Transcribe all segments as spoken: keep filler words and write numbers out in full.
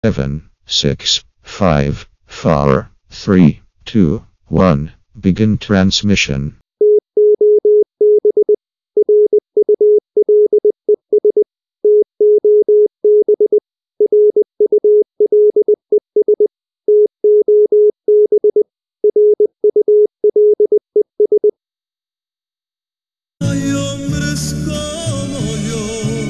Seven, six, five, four, three, two, one. Begin transmission. Hay hombres como yo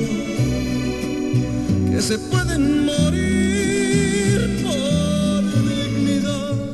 que se pueden morir por dignidad.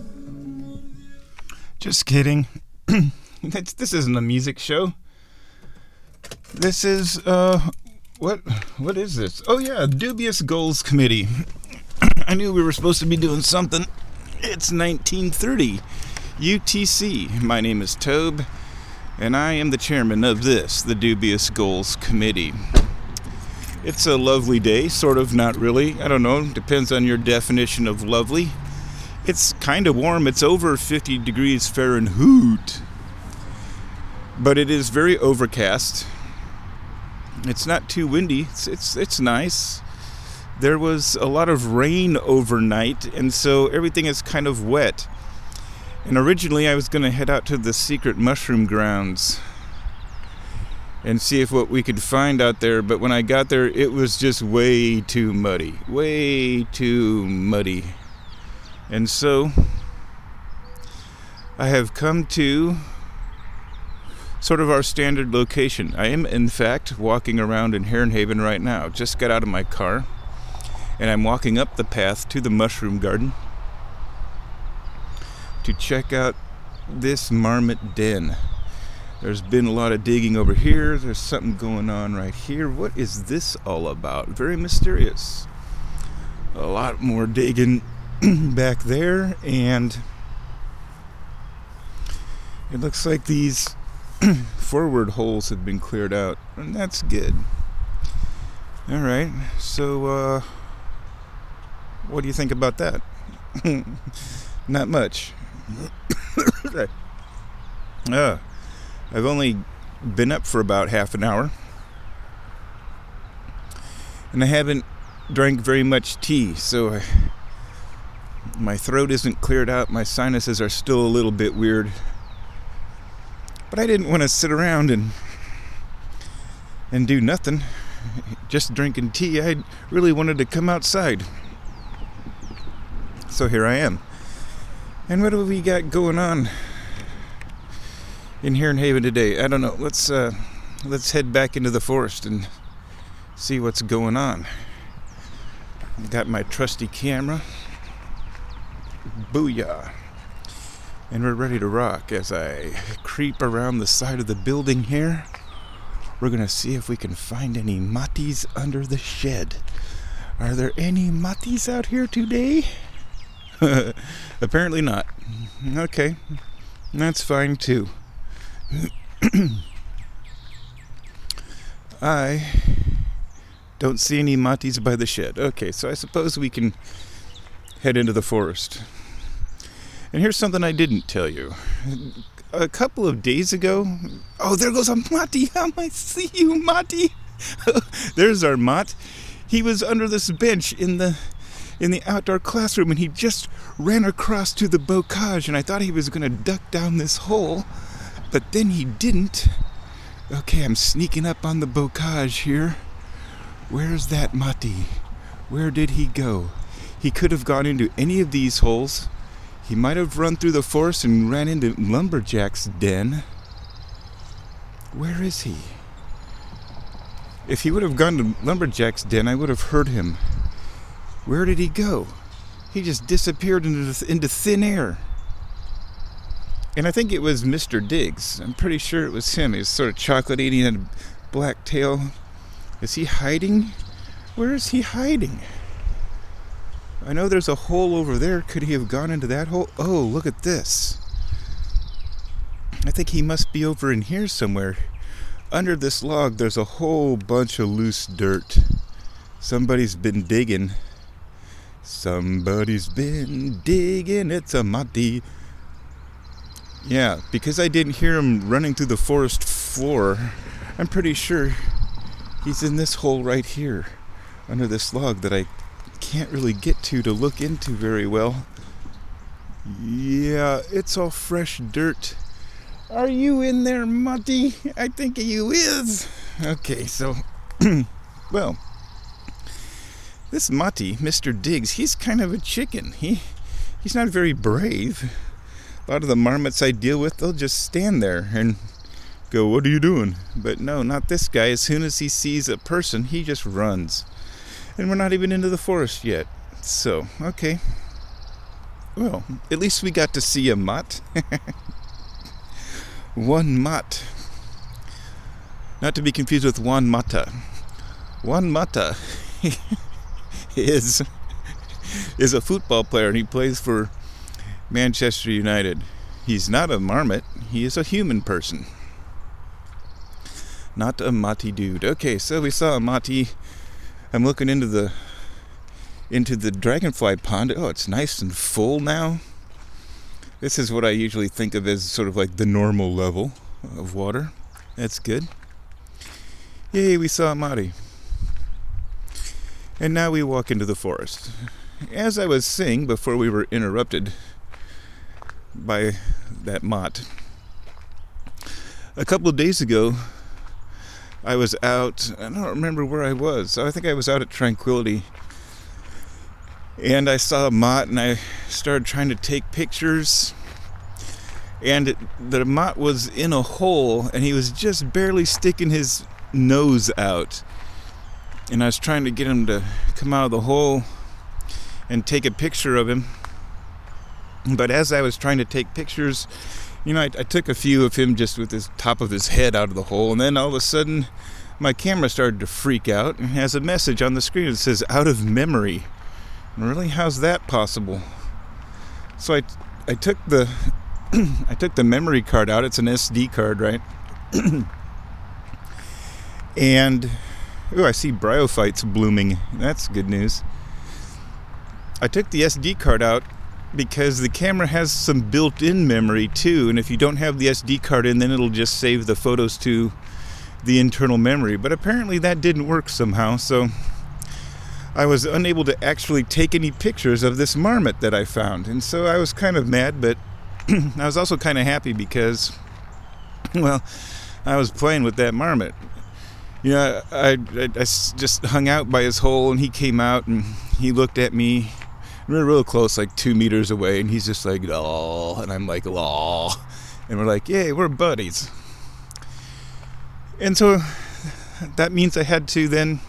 Just kidding. It's, this isn't a music show. This is, uh, what, what is this? Oh yeah, Dubious Goals Committee. I knew we were supposed to be doing something. It's nineteen thirty, U T C. My name is Tobe, and I am the chairman of this, the Dubious Goals Committee. It's a lovely day, sort of, not really. I don't know, depends on your definition of lovely. It's kind of warm. It's over fifty degrees Fahrenheit. But it is very overcast. It's not too windy. It's, it's, it's nice. There was a lot of rain overnight, and so everything is kind of wet. And originally I was going to head out to the secret mushroom grounds and see if what we could find out there, but when I got there, it was just way too muddy. Way too muddy. And so I have come to sort of our standard location. I am, in fact, walking around in Herrenhaven right now. Just got out of my car, and I'm walking up the path to the mushroom garden to check out this marmot den. There's been a lot of digging over here. There's something going on right here. What is this all about? Very mysterious. A lot more digging back there, and it looks like these forward holes have been cleared out, and that's good. Alright, so uh, what do you think about that? Not much. uh, I've only been up for about half an hour, and I haven't drank very much tea, so I, my throat isn't cleared out. My sinuses are still a little bit weird, but I didn't want to sit around and and do nothing, just drinking tea. I really wanted to come outside, so here I am. And what do we got going on in Herrenhaven today? I don't know. Let's uh, let's head back into the forest and see what's going on. Got my trusty camera. Booyah. And we're ready to rock as I creep around the side of the building here. We're going to see if we can find any matis under the shed. Are there any matis out here today? Apparently not. Okay, that's fine too. I don't see any matis by the shed. Okay, so I suppose we can head into the forest. And here's something I didn't tell you. A couple of days ago, oh, there goes a mati. I might see you, mati. There's our mot. He was under this bench in the in the outdoor classroom, and he just ran across to the bocage, and I thought he was going to duck down this hole, but then he didn't. Okay, I'm sneaking up on the bocage here. Where's that mati? Where did he go? He could have gone into any of these holes. He might have run through the forest and ran into Lumberjack's den. Where is he? If he would have gone to Lumberjack's den, I would have heard him. Where did he go? He just disappeared into, th- into thin air. And I think it was Mister Diggs. I'm pretty sure it was him. He was sort of chocolatey and he had a black tail. Is he hiding? Where is he hiding? I know there's a hole over there. Could he have gone into that hole? Oh, look at this. I think he must be over in here somewhere. Under this log, there's a whole bunch of loose dirt. Somebody's been digging. Somebody's been digging. It's a mati. Yeah, because I didn't hear him running through the forest floor, I'm pretty sure he's in this hole right here, under this log that I can't really get to to look into very well. Yeah, it's all fresh dirt. Are you in there, Mutty? I think you is. Okay, so, well, this Mutty, Mister Diggs, he's kind of a chicken. He, he's not very brave. A lot of the marmots I deal with, they'll just stand there and go, "What are you doing?" But no, not this guy. As soon as he sees a person, he just runs. And we're not even into the forest yet. So, okay. Well, at least we got to see a mutt. One mutt. Not to be confused with Juan Mata. Juan Mata is, is a football player, and he plays for Manchester United. He's not a marmot. He is a human person. Not a Mati dude. Okay, so we saw a Mati. I'm looking into the into the dragonfly pond. Oh, it's nice and full now. This is what I usually think of as sort of like the normal level of water. That's good. Yay, we saw a Mati. And now we walk into the forest. As I was saying before we were interrupted by that mott, a couple of days ago, I was out, I don't remember where I was. I think I was out at Tranquility. And I saw a mott, and I started trying to take pictures. And it, the mott was in a hole, and he was just barely sticking his nose out. And I was trying to get him to come out of the hole and take a picture of him. But as I was trying to take pictures, you know, I, I took a few of him just with his top of his head out of the hole, and then all of a sudden, my camera started to freak out and has a message on the screen that says "out of memory." Really, how's that possible? So I, I took the, I took the memory card out. It's an S D card, right? And oh, I see bryophytes blooming. That's good news. I took the S D card out because the camera has some built-in memory too, and if you don't have the S D card in, then it'll just save the photos to the internal memory. But apparently that didn't work somehow, so I was unable to actually take any pictures of this marmot that I found. And so I was kind of mad, but I was also kind of happy because, well, I was playing with that marmot. You know, I, I, I just hung out by his hole, and he came out, and he looked at me. We were real close, like two meters away, and he's just like, "Oh," and I'm like, "Oh," and we're like, "Yay, we're buddies." And so that means I had to then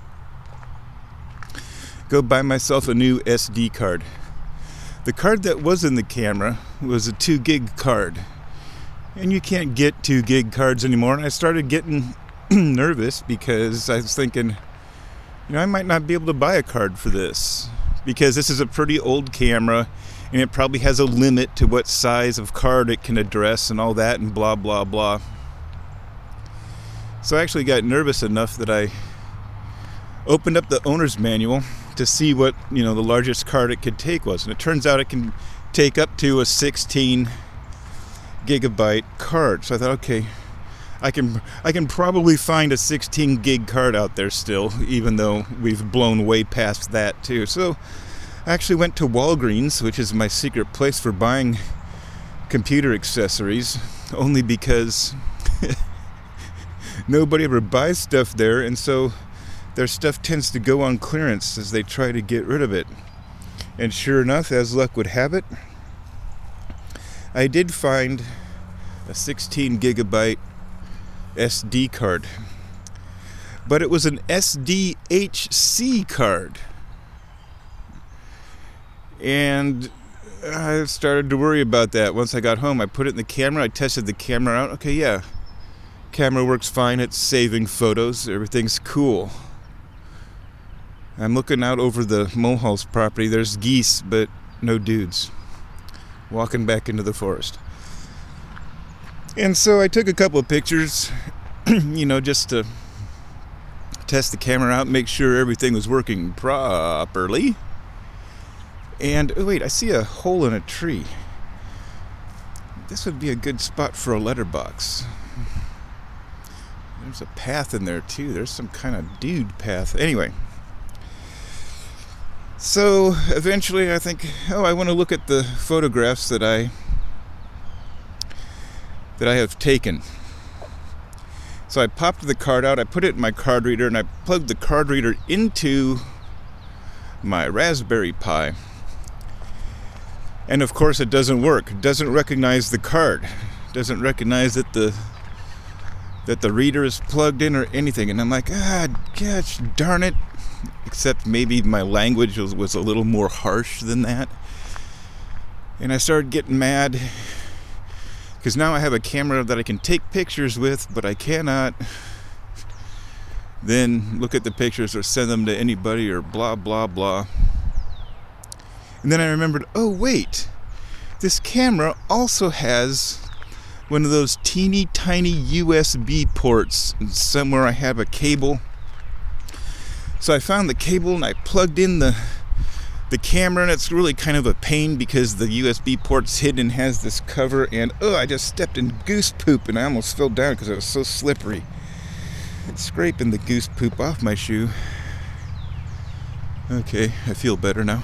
go buy myself a new S D card. The card that was in the camera was a two gig card, and you can't get two gig cards anymore. And I started getting nervous because I was thinking, you know, I might not be able to buy a card for this, because this is a pretty old camera, and it probably has a limit to what size of card it can address and all that, and blah blah blah. So I actually got nervous enough that I opened up the owner's manual to see what, you know, the largest card it could take was, and it turns out it can take up to a sixteen gigabyte card. So I thought, okay, I can I can probably find a sixteen gig card out there still, even though we've blown way past that too. So I actually went to Walgreens, which is my secret place for buying computer accessories, only because nobody ever buys stuff there, and so their stuff tends to go on clearance as they try to get rid of it. And sure enough, as luck would have it, I did find a sixteen gigabyte S D card. But it was an S D H C card. And I started to worry about that. Once I got home, I put it in the camera, I tested the camera out. Okay, yeah, camera works fine, it's saving photos, everything's cool. I'm looking out over the Mulhall's property. There's geese, but no dudes. Walking back into the forest. And so I took a couple of pictures, you know, just to test the camera out, make sure everything was working properly. And, oh wait, I see a hole in a tree. This would be a good spot for a letterbox. There's a path in there, too. There's some kind of dude path. Anyway. So eventually I think, oh, I want to look at the photographs that I that I have taken. So I popped the card out, I put it in my card reader, and I plugged the card reader into my Raspberry Pi. And of course it doesn't work. It doesn't recognize the card. It doesn't recognize that the that the reader is plugged in or anything. And I'm like, ah, gosh darn it. Except maybe my language was, was a little more harsh than that. And I started getting mad because now I have a camera that I can take pictures with, but I cannot then look at the pictures or send them to anybody or blah, blah, blah. And then I remembered, oh, wait, this camera also has one of those teeny tiny U S B ports. And somewhere I have a cable. So I found the cable and I plugged in the the camera, and it's really kind of a pain because the U S B port's hidden and has this cover, and oh, I just stepped in goose poop and I almost fell down because it was so slippery. Scraping the goose poop off my shoe. Okay, I feel better now.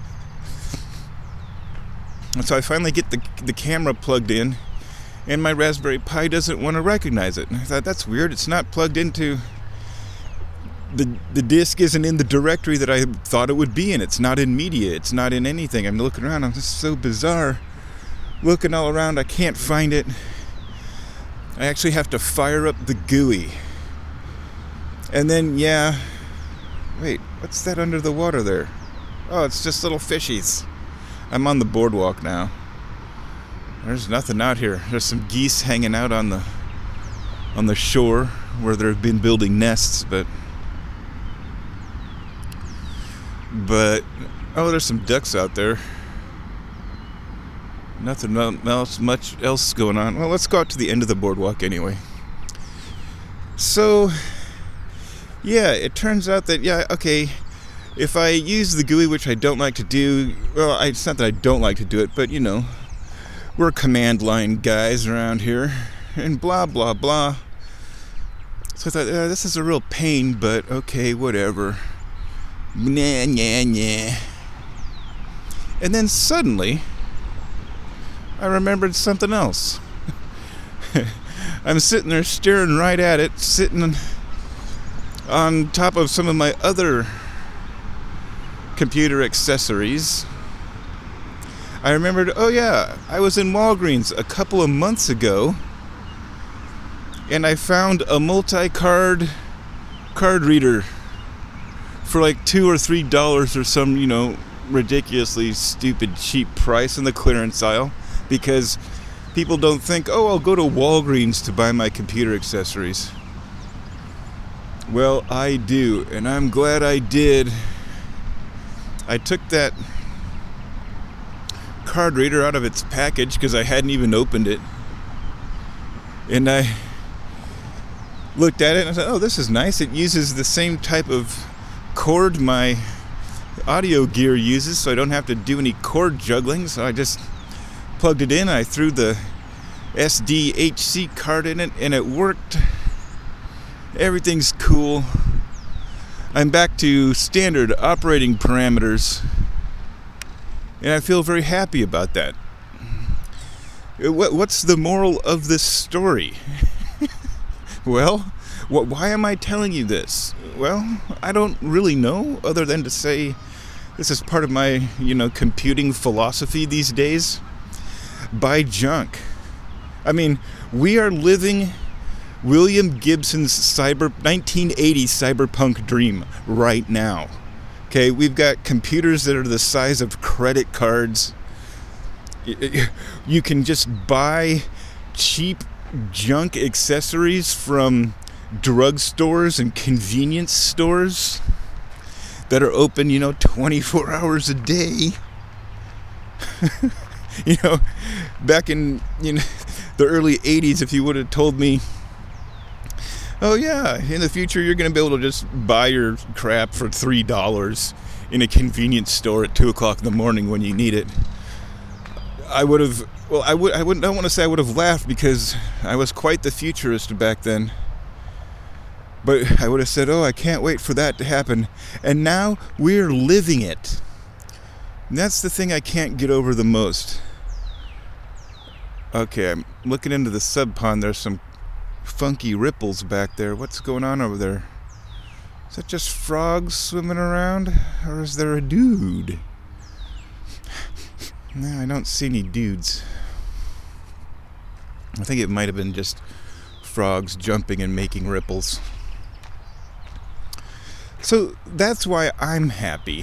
And so I finally get the the camera plugged in, and my Raspberry Pi doesn't want to recognize it. And I thought, that's weird. It's not plugged into the the disk isn't in the directory that I thought it would be in. It's not in media. It's not in anything. I'm looking around. I'm just so bizarre. Looking all around, I can't find it. I actually have to fire up the G U I. And then, yeah. Wait, what's that under the water there? Oh, it's just little fishies. I'm on the boardwalk now. There's nothing out here. There's some geese hanging out on the on the shore where they've been building nests, but but oh, there's some ducks out there. Nothing else, much else going on. Well, let's go out to the end of the boardwalk anyway. So, yeah, it turns out that, yeah, okay, if I use the G U I, which I don't like to do, well, I, it's not that I don't like to do it, but, you know, we're command line guys around here, and blah, blah, blah. So I thought, uh, this is a real pain, but okay, whatever. Nah, nah, nah. And then suddenly, I remembered something else. I'm sitting there staring right at it, sitting on top of some of my other computer accessories. I remembered, oh yeah, I was in Walgreens a couple of months ago, and I found a multi-card card reader for like two or three dollars or some, you know, ridiculously stupid cheap price in the clearance aisle, because people don't think, oh, I'll go to Walgreens to buy my computer accessories. Well, I do, and I'm glad I did. I took that card reader out of its package because I hadn't even opened it, and I looked at it and I said, oh, this is nice. It uses the same type of cord my audio gear uses, so I don't have to do any cord juggling. So I just plugged it in, I threw the S D H C card in it, and it worked. Everything's cool. I'm back to standard operating parameters, and I feel very happy about that. What's the moral of this story? Well, why am I telling you this? Well, I don't really know, other than to say this is part of my, you know, computing philosophy these days. Buy junk. I mean, we are living William Gibson's cyber nineteen eighty cyberpunk dream right now. Okay, we've got computers that are the size of credit cards. You can just buy cheap junk accessories from drugstores and convenience stores that are open, you know, twenty-four hours a day. You know, back in, you know, the early eighties, if you would have told me, oh yeah, in the future you're going to be able to just buy your crap for three dollars in a convenience store at two o'clock in the morning when you need it, I would have, well, I would, I wouldn't, I don't want to say I would have laughed, because I was quite the futurist back then. But I would have said, oh, I can't wait for that to happen. And now we're living it. And that's the thing I can't get over the most. Okay, I'm looking into the sub pond. There's some funky ripples back there. What's going on over there? Is that just frogs swimming around? Or is there a dude? No, I don't see any dudes. I think it might have been just frogs jumping and making ripples. So that's why I'm happy.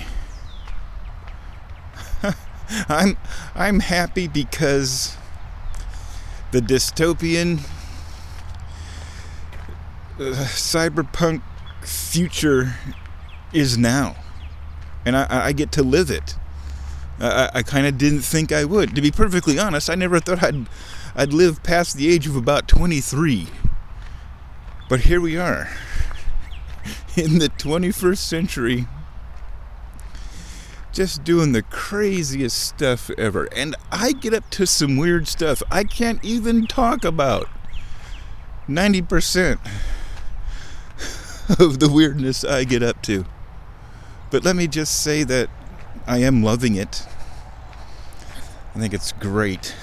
I'm I'm happy because the dystopian uh, cyberpunk future is now, and I, I get to live it. I, I kind of didn't think I would. To be perfectly honest, I never thought I'd I'd live past the age of about twenty-three. But here we are, in the twenty-first century, just doing the craziest stuff ever. And I get up to some weird stuff I can't even talk about. ninety percent of the weirdness I get up to. But let me just say that I am loving it. I think it's great.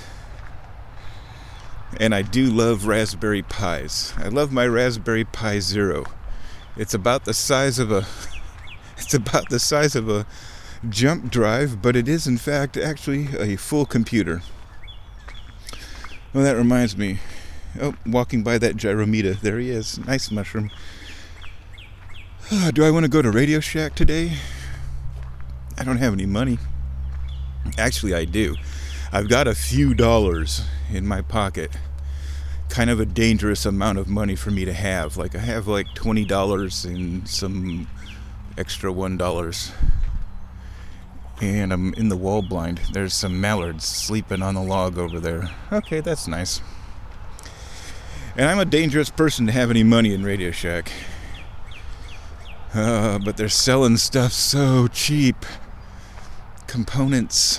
And I do love Raspberry Pis. I love my Raspberry Pi Zero. It's about the size of a it's about the size of a jump drive, but it is in fact actually a full computer. Well, that reminds me. Oh, walking by that Gyrometa. There he is. Nice mushroom. Do I want to go to Radio Shack today? I don't have any money. Actually, I do. I've got a few dollars in my pocket. Kind of a dangerous amount of money for me to have. Like, I have like twenty dollars and some extra one dollar. And I'm in the wall blind. There's some mallards sleeping on the log over there. Okay, that's nice. And I'm a dangerous person to have any money in Radio Shack. Uh, but they're selling stuff so cheap. Components.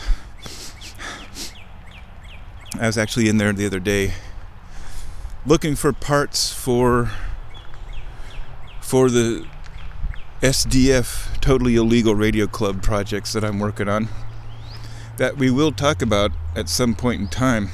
I was actually in there the other day looking for parts for for the S D F, Totally Illegal Radio Club projects that I'm working on, that we will talk about at some point in time.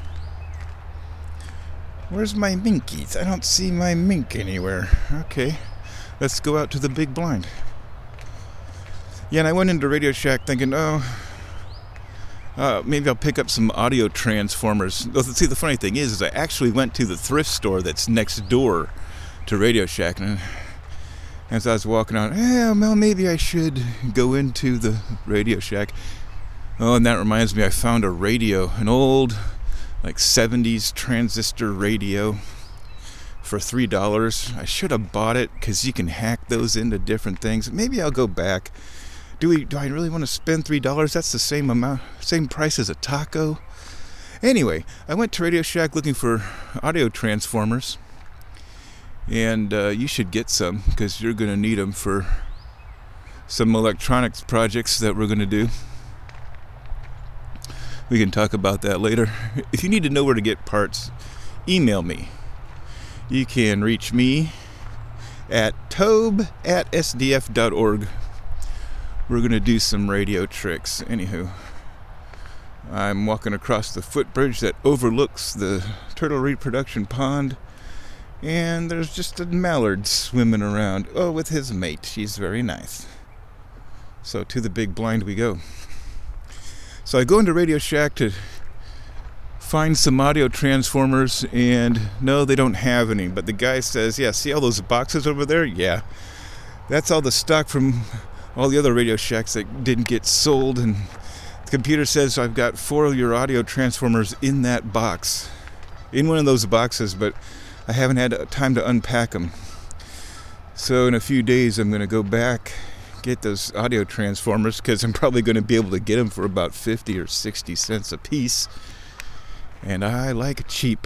Where's my minkies? I don't see my mink anywhere. Okay, let's go out to the big blind. Yeah, and I went into Radio Shack thinking, oh, uh, maybe I'll pick up some audio transformers. See, the funny thing is, is I actually went to the thrift store that's next door to Radio Shack, and as I was walking out, yeah, well, maybe I should go into the Radio Shack. Oh, and that reminds me, I found a radio, an old, like, seventies transistor radio for three dollars. I should have bought it, because you can hack those into different things. Maybe I'll go back. Do we? Do I really want to spend three dollars? That's the same amount, same price as a taco. Anyway, I went to Radio Shack looking for audio transformers, and uh, you should get some, because you're going to need them for some electronics projects that we're going to do. We can talk about that later. If you need to know where to get parts, email me. You can reach me at tobe at s d f dot org. We're going to do some radio tricks. Anywho, I'm walking across the footbridge that overlooks the turtle reproduction pond, and there's just a mallard swimming around. Oh, with his mate. She's very nice. So to the big blind we go. So I go into Radio Shack to find some audio transformers, and no, they don't have any. But the guy says, yeah, see all those boxes over there? Yeah. That's all the stock from all the other Radio Shacks that didn't get sold, and the computer says I've got four of your audio transformers in that box, in one of those boxes, but I haven't had time to unpack them. So in a few days I'm going to go back, get those audio transformers, because I'm probably going to be able to get them for about fifty or sixty cents a piece, and I like cheap.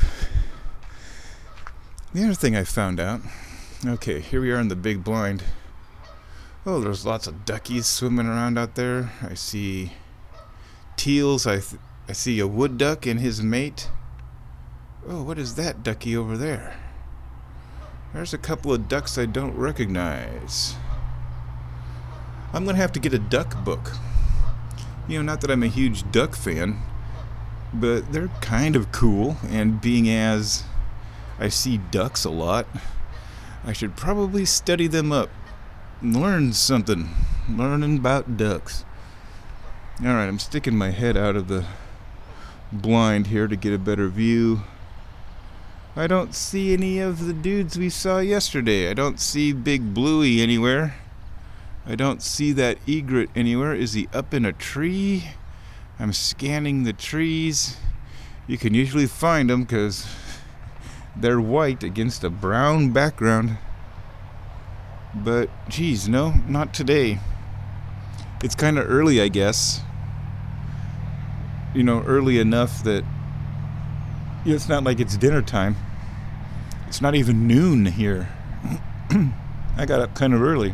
The other thing I found out, okay, here we are in the big blind. Oh, there's lots of duckies swimming around out there. I see teals. I th- I see a wood duck and his mate. Oh, what is that ducky over there? There's a couple of ducks I don't recognize. I'm going to have to get a duck book. You know, not that I'm a huge duck fan, but they're kind of cool, and being as I see ducks a lot, I should probably study them up. Learn something. Learning about ducks. Alright, I'm sticking my head out of the blind here to get a better view. I don't see any of the dudes we saw yesterday. I don't see Big Bluey anywhere. I don't see that egret anywhere. Is he up in a tree? I'm scanning the trees. You can usually find them because they're white against a brown background. But, geez, no, not today. It's kind of early, I guess. You know, early enough that you know, it's not like it's dinner time. It's not even noon here. I got up kind of early.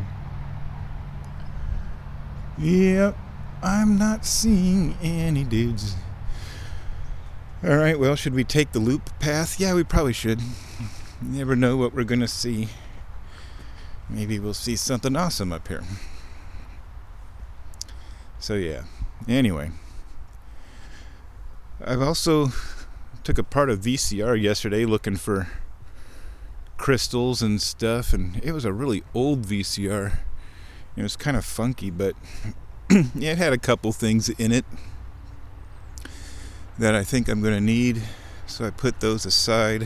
Yep, I'm not seeing any dudes. Alright, well, should we take the loop path? Yeah, we probably should. You never know what we're going to see. Maybe we'll see something awesome up here. So, yeah. Anyway. I've also took apart a V C R yesterday looking for crystals and stuff, and it was a really old V C R. It was kind of funky, but yeah, it had a couple things in it that I think I'm going to need, so I put those aside.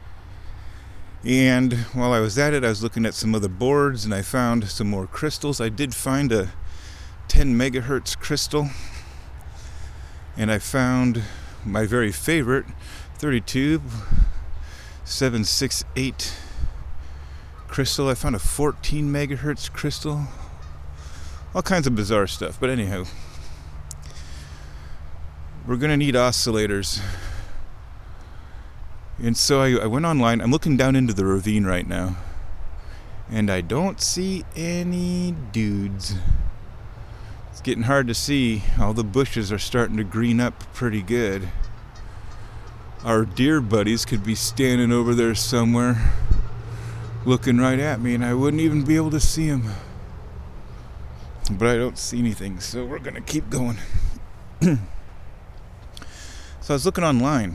And while I was at it, I was looking at some other boards, and I found some more crystals. I did find a ten megahertz crystal, and I found my very favorite thirty-two seven sixty-eight crystal. I found a fourteen megahertz crystal. All kinds of bizarre stuff, but anyhow, we're gonna need oscillators. And so I, I went online. I'm looking down into the ravine right now, and I don't see any dudes. It's getting hard to see. All the bushes are starting to green up pretty good. Our deer buddies could be standing over there somewhere looking right at me, and I wouldn't even be able to see them. But I don't see anything, so we're gonna keep going. So I was looking online.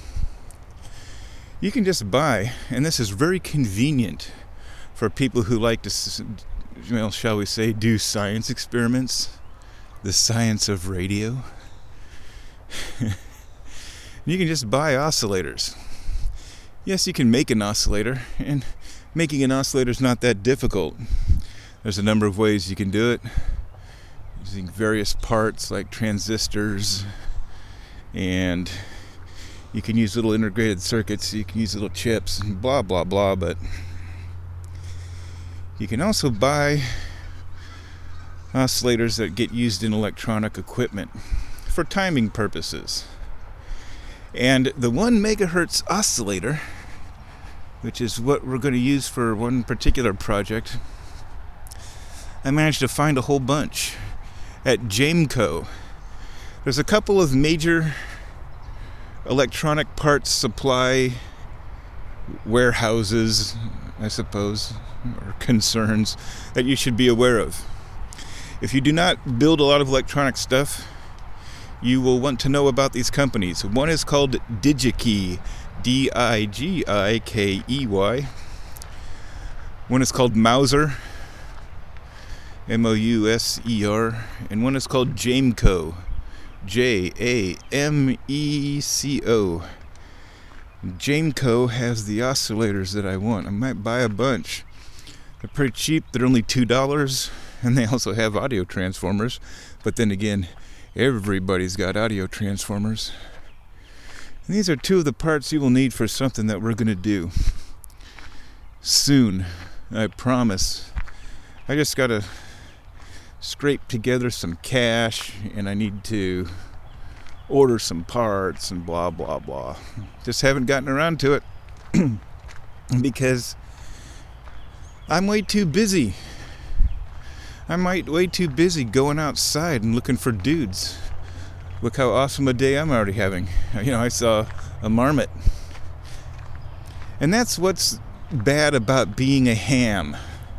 You can just buy, and this is very convenient for people who like to, well, shall we say, do science experiments. The science of radio. You can just buy oscillators. Yes, you can make an oscillator, and making an oscillator is not that difficult. There's a number of ways you can do it, using various parts like transistors, and you can use little integrated circuits, you can use little chips, and blah, blah, blah, but you can also buy oscillators that get used in electronic equipment for timing purposes. And the one megahertz oscillator, which is what we're going to use for one particular project, I managed to find a whole bunch at Jameco. There's a couple of major electronic parts supply warehouses, I suppose, or concerns that you should be aware of. If you do not build a lot of electronic stuff, you will want to know about these companies. One is called DigiKey, D I G I K E Y. One is called Mouser, M O U S E R. And one is called Jameco, J A M E C O. Jameco has the oscillators that I want. I might buy a bunch. They're pretty cheap. They're only two dollars. And they also have audio transformers. But then again, everybody's got audio transformers. And these are two of the parts you will need for something that we're going to do soon. I promise. I just got to scrape together some cash, and I need to order some parts and blah, blah, blah. Just haven't gotten around to it because I'm way too busy. I'm way too busy going outside and looking for dudes. Look how awesome a day I'm already having. You know, I saw a marmot. And that's what's bad about being a ham?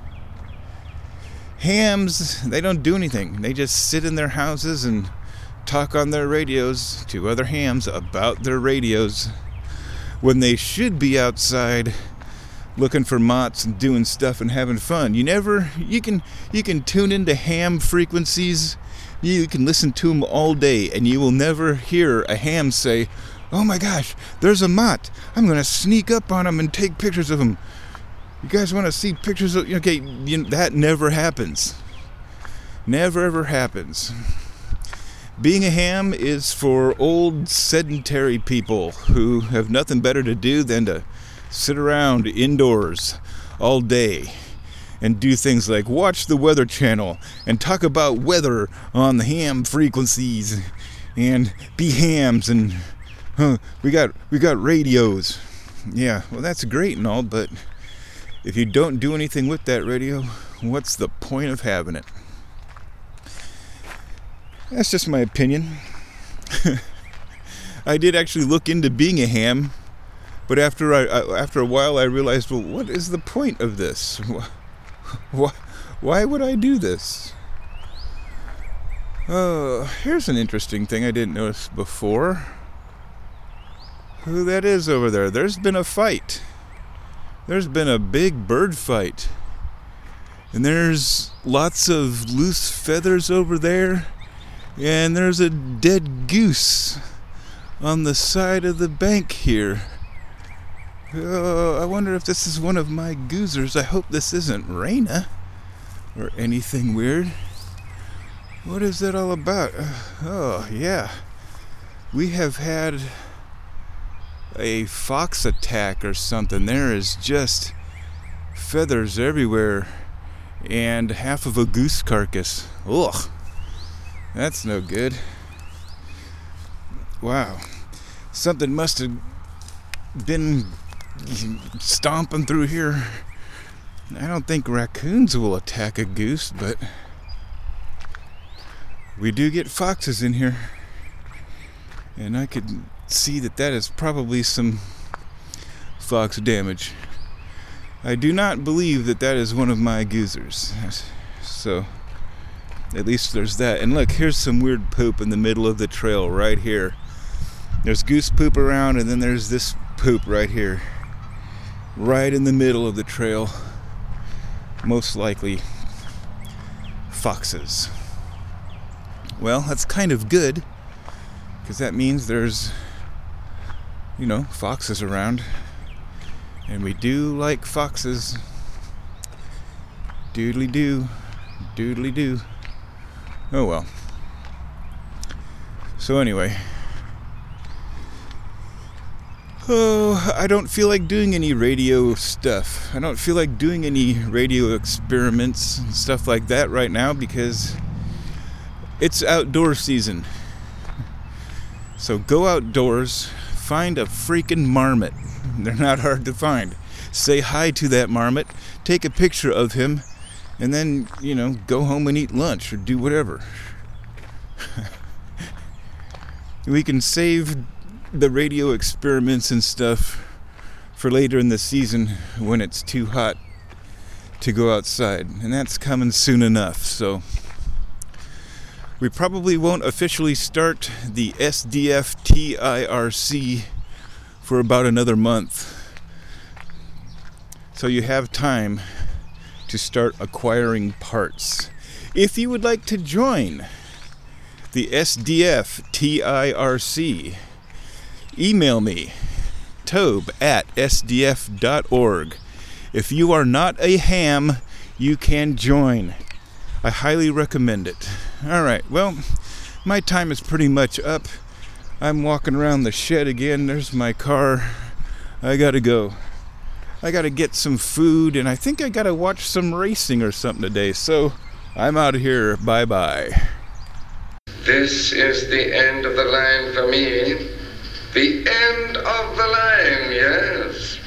Hams, they don't do anything. They just sit in their houses and talk on their radios to other hams about their radios, when they should be outside looking for mots and doing stuff and having fun. You never, you can, you can tune into ham frequencies. You can listen to them all day, and you will never hear a ham say, "Oh my gosh, there's a mott. I'm going to sneak up on him and take pictures of him. You guys want to see pictures of..." Okay, you know, that never happens. Never ever happens. Being a ham is for old sedentary people who have nothing better to do than to sit around indoors all day and do things like watch the Weather Channel and talk about weather on the ham frequencies and be hams and huh, we got we got radios. Yeah, well, that's great and all, but if you don't do anything with that radio, what's the point of having it? That's just my opinion. I did actually look into being a ham, but after I, I after a while I realized, well, what is the point of this? Why, why would I do this? Oh, here's an interesting thing I didn't notice before. Who that is over there? There's been a fight. There's been a big bird fight. And there's lots of loose feathers over there. And there's a dead goose on the side of the bank here. Oh, I wonder if this is one of my goosers. I hope this isn't Raina or anything weird. What is that all about? Oh, yeah. We have had a fox attack or something. There is just feathers everywhere and half of a goose carcass. Ugh. That's no good. Wow. Something must have been stomping through here. I don't think raccoons will attack a goose, but we do get foxes in here. And I could see that that is probably some fox damage. I do not believe that that is one of my goosers. So at least there's that. And look, here's some weird poop in the middle of the trail right here. There's goose poop around, and then there's this poop right here. Right in the middle of the trail. Most likely foxes. Well, that's kind of good, because that means there's, you know, foxes around. And we do like foxes. Doodly doo. Doodly doo. Oh well. So anyway. Oh, I don't feel like doing any radio stuff. I don't feel like doing any radio experiments and stuff like that right now because it's outdoor season. So go outdoors, find a freaking marmot. They're not hard to find. Say hi to that marmot, take a picture of him, and then, you know, go home and eat lunch or do whatever. We can save the radio experiments and stuff for later in the season when it's too hot to go outside, and that's coming soon enough. So we probably won't officially start the S D F T I R C for about another month, so you have time to start acquiring parts. If you would like to join the S D F T I R C, email me, tobe at s d f dot org. If you are not a ham, you can join. I highly recommend it. Alright, well, my time is pretty much up. I'm walking around the shed again. There's my car. I gotta go. I gotta get some food, and I think I gotta watch some racing or something today. So, I'm out of here. Bye-bye. This is the end of the line for me. The end of the line, yes.